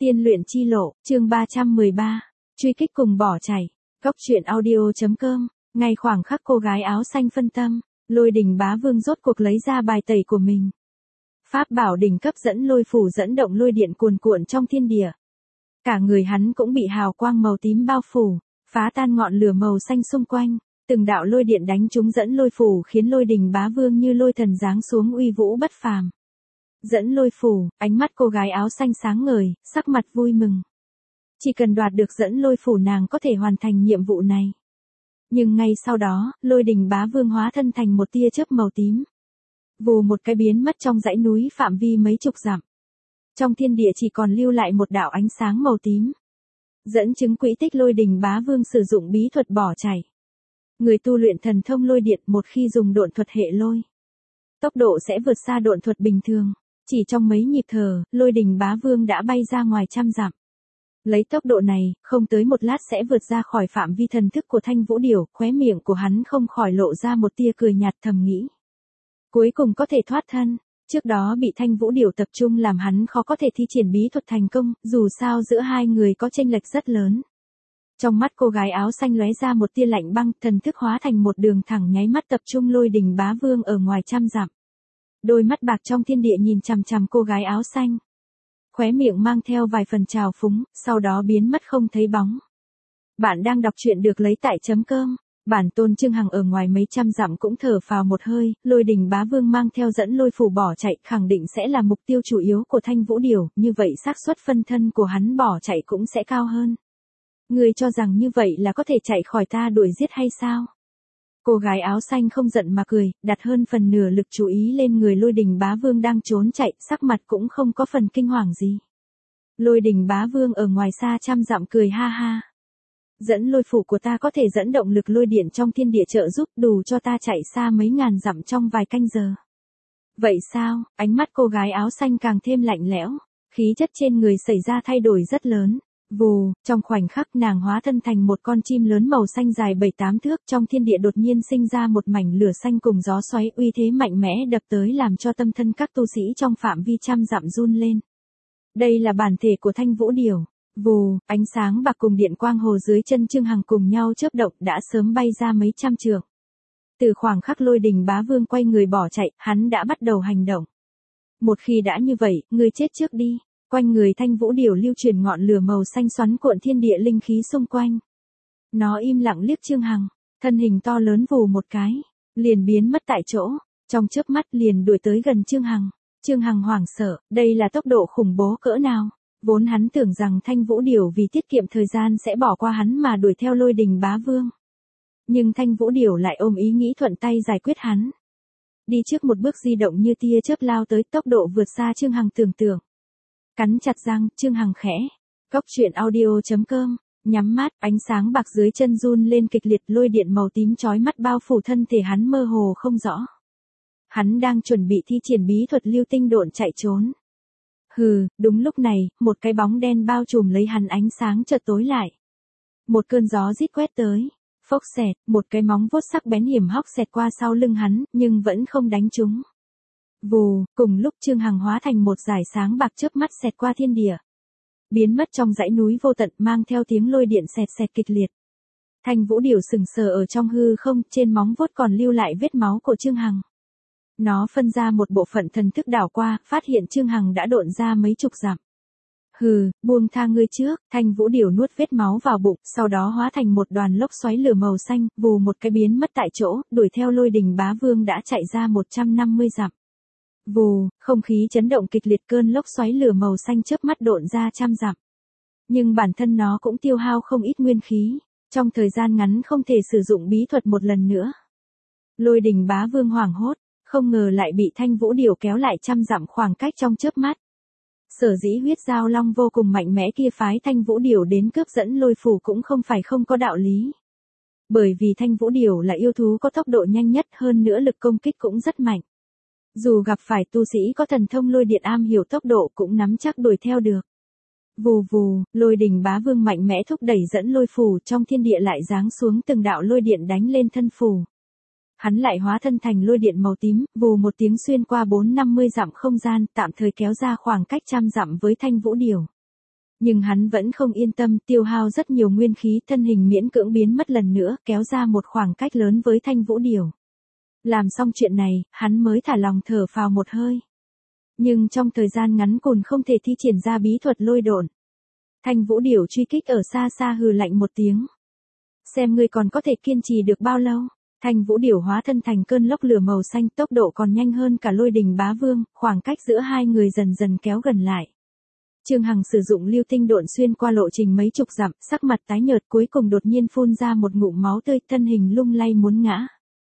Tiên luyện chi lộ, chương 313. Truy kích cùng bỏ chạy. Góc truyện audio.com. Ngay khoảng khắc cô gái áo xanh phân tâm, Lôi Đình Bá Vương rốt cuộc lấy ra bài tẩy của mình. Pháp bảo đỉnh cấp dẫn lôi phủ dẫn động lôi điện cuồn cuộn trong thiên địa. Cả người hắn cũng bị hào quang màu tím bao phủ, phá tan ngọn lửa màu xanh xung quanh. Từng đạo lôi điện đánh trúng dẫn lôi phủ khiến Lôi Đình Bá Vương như lôi thần giáng xuống uy vũ bất phàm. Dẫn lôi phủ, ánh mắt cô gái áo xanh sáng ngời, sắc mặt vui mừng. Chỉ cần đoạt được dẫn lôi phủ nàng có thể hoàn thành nhiệm vụ này. Nhưng ngay sau đó, Lôi Đình Bá Vương hóa thân thành một tia chớp màu tím. Vù một cái biến mất trong dãy núi phạm vi mấy chục dặm. Trong thiên địa chỉ còn lưu lại một đạo ánh sáng màu tím. Dẫn chứng quỹ tích Lôi Đình Bá Vương sử dụng bí thuật bỏ chạy. Người tu luyện thần thông lôi điện một khi dùng độn thuật hệ lôi, tốc độ sẽ vượt xa độn thuật bình thường. Chỉ trong mấy nhịp thở, Lôi Đình Bá Vương đã bay ra ngoài trăm dặm. Lấy tốc độ này, không tới một lát sẽ vượt ra khỏi phạm vi thần thức của Thanh Vũ Điểu, khóe miệng của hắn không khỏi lộ ra một tia cười nhạt thầm nghĩ. Cuối cùng có thể thoát thân, trước đó bị Thanh Vũ Điểu tập trung làm hắn khó có thể thi triển bí thuật thành công, dù sao giữa hai người có chênh lệch rất lớn. Trong mắt cô gái áo xanh lóe ra một tia lạnh băng, thần thức hóa thành một đường thẳng nháy mắt tập trung Lôi Đình Bá Vương ở ngoài trăm dặm. Đôi mắt bạc trong thiên địa nhìn chằm chằm cô gái áo xanh. Khóe miệng mang theo vài phần trào phúng, sau đó biến mất không thấy bóng. Bạn đang đọc truyện được lấy tại .com. Bản tôn Trương Hằng ở ngoài mấy trăm dặm cũng thở phào một hơi, Lôi Đình Bá Vương mang theo dẫn lôi phủ bỏ chạy khẳng định sẽ là mục tiêu chủ yếu của Thanh Vũ Điểu, như vậy xác suất phân thân của hắn bỏ chạy cũng sẽ cao hơn. Ngươi cho rằng như vậy là có thể chạy khỏi ta đuổi giết hay sao? Cô gái áo xanh không giận mà cười, đặt hơn phần nửa lực chú ý lên người Lôi Đình Bá Vương đang trốn chạy, sắc mặt cũng không có phần kinh hoàng gì. Lôi Đình Bá Vương ở ngoài xa trăm dặm cười ha ha. Dẫn lôi phủ của ta có thể dẫn động lực lôi điện trong thiên địa trợ giúp đủ cho ta chạy xa mấy ngàn dặm trong vài canh giờ. Vậy sao? Ánh mắt cô gái áo xanh càng thêm lạnh lẽo, khí chất trên người xảy ra thay đổi rất lớn. Vù, trong khoảnh khắc nàng hóa thân thành một con chim lớn màu xanh dài 7-8 thước, trong thiên địa đột nhiên sinh ra một mảnh lửa xanh cùng gió xoáy uy thế mạnh mẽ đập tới làm cho tâm thân các tu sĩ trong phạm vi trăm dặm run lên. Đây là bản thể của Thanh Vũ Điểu. Vù, ánh sáng bạc cùng điện quang hồ dưới chân Trương Hằng cùng nhau chớp động đã sớm bay ra mấy trăm trượng. Từ khoảng khắc Lôi Đình Bá Vương quay người bỏ chạy, hắn đã bắt đầu hành động. Một khi đã như vậy, ngươi chết trước đi. Quanh người Thanh Vũ Điểu lưu truyền ngọn lửa màu xanh xoắn cuộn thiên địa linh khí xung quanh. Nó im lặng liếc Trương Hằng, thân hình to lớn vù một cái, liền biến mất tại chỗ, trong chớp mắt liền đuổi tới gần Trương Hằng. Trương Hằng hoảng sợ, đây là tốc độ khủng bố cỡ nào? Vốn hắn tưởng rằng Thanh Vũ Điểu vì tiết kiệm thời gian sẽ bỏ qua hắn mà đuổi theo Lôi Đình Bá Vương. Nhưng Thanh Vũ Điểu lại ôm ý nghĩ thuận tay giải quyết hắn. Đi trước một bước di động như tia chớp lao tới, tốc độ vượt xa Trương Hằng tưởng tượng. Cắn chặt răng, Trương Hằng khẽ. Góc truyện audio.com. Nhắm mắt, ánh sáng bạc dưới chân run lên kịch liệt, lôi điện màu tím chói mắt bao phủ thân thể hắn mơ hồ không rõ. Hắn đang chuẩn bị thi triển bí thuật lưu tinh độn chạy trốn. Hừ, đúng lúc này, một cái bóng đen bao trùm lấy hắn, ánh sáng chợt tối lại. Một cơn gió rít quét tới. Phốc xẹt, một cái móng vuốt sắc bén hiểm hóc xẹt qua sau lưng hắn, nhưng vẫn không đánh trúng. Vù, cùng lúc Trương Hằng hóa thành một dải sáng bạc chớp mắt xẹt qua thiên địa. Biến mất trong dãy núi vô tận mang theo tiếng lôi điện xẹt xẹt kịch liệt. Thanh Vũ Điểu sừng sờ ở trong hư không, trên móng vuốt còn lưu lại vết máu của Trương Hằng. Nó phân ra một bộ phận thần thức đảo qua, phát hiện Trương Hằng đã độn ra mấy chục dặm. Hừ, buông tha ngươi trước. Thanh Vũ Điểu nuốt vết máu vào bụng, sau đó hóa thành một đoàn lốc xoáy lửa màu xanh, vù một cái biến mất tại chỗ, đuổi theo Lôi Đình Bá Vương đã chạy ra 150 dặm. Vù, không khí chấn động kịch liệt, cơn lốc xoáy lửa màu xanh chớp mắt độn ra trăm dặm. Nhưng bản thân nó cũng tiêu hao không ít nguyên khí, trong thời gian ngắn không thể sử dụng bí thuật một lần nữa. Lôi Đình Bá Vương hoảng hốt, không ngờ lại bị Thanh Vũ Điểu kéo lại trăm dặm khoảng cách trong chớp mắt. Sở dĩ huyết giao long vô cùng mạnh mẽ kia phái Thanh Vũ Điểu đến cướp dẫn lôi phủ cũng không phải không có đạo lý. Bởi vì Thanh Vũ Điểu là yêu thú có tốc độ nhanh nhất, hơn nữa lực công kích cũng rất mạnh. Dù gặp phải tu sĩ có thần thông lôi điện am hiểu tốc độ cũng nắm chắc đuổi theo được. Vù vù, Lôi Đình Bá Vương mạnh mẽ thúc đẩy dẫn lôi phủ, trong thiên địa lại giáng xuống từng đạo lôi điện đánh lên thân phủ. Hắn lại hóa thân thành lôi điện màu tím, vù một tiếng xuyên qua 450 dặm không gian, tạm thời kéo ra khoảng cách trăm dặm với Thanh Vũ Điểu. Nhưng hắn vẫn không yên tâm, tiêu hao rất nhiều nguyên khí, thân hình miễn cưỡng biến mất lần nữa, kéo ra một khoảng cách lớn với Thanh Vũ Điểu. Làm xong chuyện này, hắn mới thả lòng thở phào một hơi. Nhưng trong thời gian ngắn cùn không thể thi triển ra bí thuật lôi độn. Thanh Vũ Điểu truy kích ở xa xa hừ lạnh một tiếng. Xem ngươi còn có thể kiên trì được bao lâu. Thanh Vũ Điểu hóa thân thành cơn lốc lửa màu xanh, tốc độ còn nhanh hơn cả Lôi Đình Bá Vương, khoảng cách giữa hai người dần dần kéo gần lại. Trương Hằng sử dụng lưu tinh độn xuyên qua lộ trình mấy chục dặm, sắc mặt tái nhợt, cuối cùng đột nhiên phun ra một ngụm máu tươi, thân hình lung lay muốn ngã.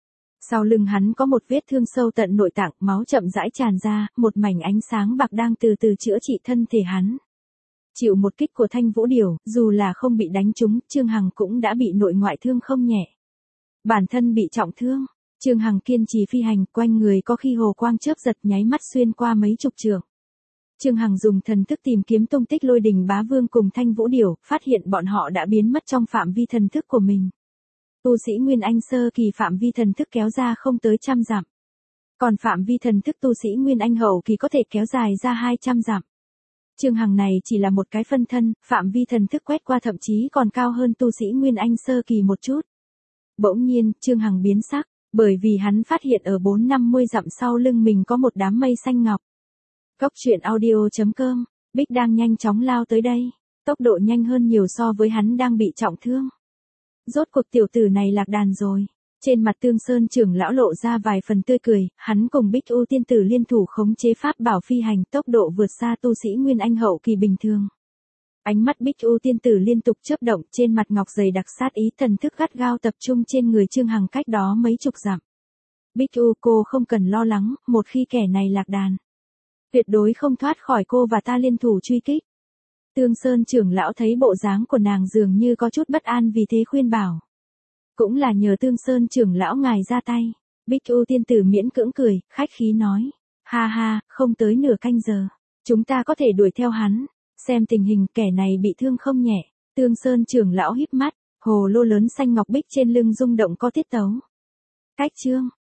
Sau lưng hắn có một vết thương sâu tận nội tạng, máu chậm rãi tràn ra, một mảnh ánh sáng bạc đang từ từ chữa trị thân thể hắn. Chịu một kích của Thanh Vũ Điểu, dù là không bị đánh trúng, Trương Hằng cũng đã bị nội ngoại thương không nhẹ. Bản thân bị trọng thương, Trương Hằng kiên trì phi hành, quanh người có khi hồ quang chớp giật nháy mắt xuyên qua mấy chục trượng. Trương Hằng dùng thần thức tìm kiếm tung tích Lôi Đình Bá Vương cùng Thanh Vũ Điểu, phát hiện bọn họ đã biến mất trong phạm vi thần thức của mình. Tu sĩ Nguyên Anh sơ kỳ phạm vi thần thức kéo ra không tới 100 dặm. Còn phạm vi thần thức tu sĩ Nguyên Anh hậu kỳ có thể kéo dài ra 200 dặm. Trương Hằng này chỉ là một cái phân thân, phạm vi thần thức quét qua thậm chí còn cao hơn tu sĩ Nguyên Anh sơ kỳ một chút. Bỗng nhiên, Trương Hằng biến sắc, bởi vì hắn phát hiện ở 450 dặm sau lưng mình có một đám mây xanh ngọc. Cốc truyện audio.com, Bích đang nhanh chóng lao tới đây, tốc độ nhanh hơn nhiều so với hắn đang bị trọng thương. Rốt cuộc tiểu tử này lạc đàn rồi. Trên mặt Tương Sơn trưởng lão lộ ra vài phần tươi cười, hắn cùng Bích U tiên tử liên thủ khống chế pháp bảo phi hành, tốc độ vượt xa tu sĩ Nguyên Anh hậu kỳ bình thường. Ánh mắt Bích U tiên tử liên tục chớp động, trên mặt ngọc dày đặc sát ý, thần thức gắt gao tập trung trên người Trương Hằng cách đó mấy chục dặm. Bích U, cô không cần lo lắng, một khi kẻ này lạc đàn, tuyệt đối không thoát khỏi cô và ta liên thủ truy kích. Tương Sơn trưởng lão thấy bộ dáng của nàng dường như có chút bất an, vì thế khuyên bảo. Cũng là nhờ Tương Sơn trưởng lão ngài ra tay. Bích U tiên tử miễn cưỡng cười, khách khí nói. Ha ha, không tới nửa canh giờ. Chúng ta có thể đuổi theo hắn. Xem tình hình kẻ này bị thương không nhẹ. Tương Sơn trưởng lão híp mắt, hồ lô lớn xanh ngọc bích trên lưng rung động có tiết tấu. Cách chương.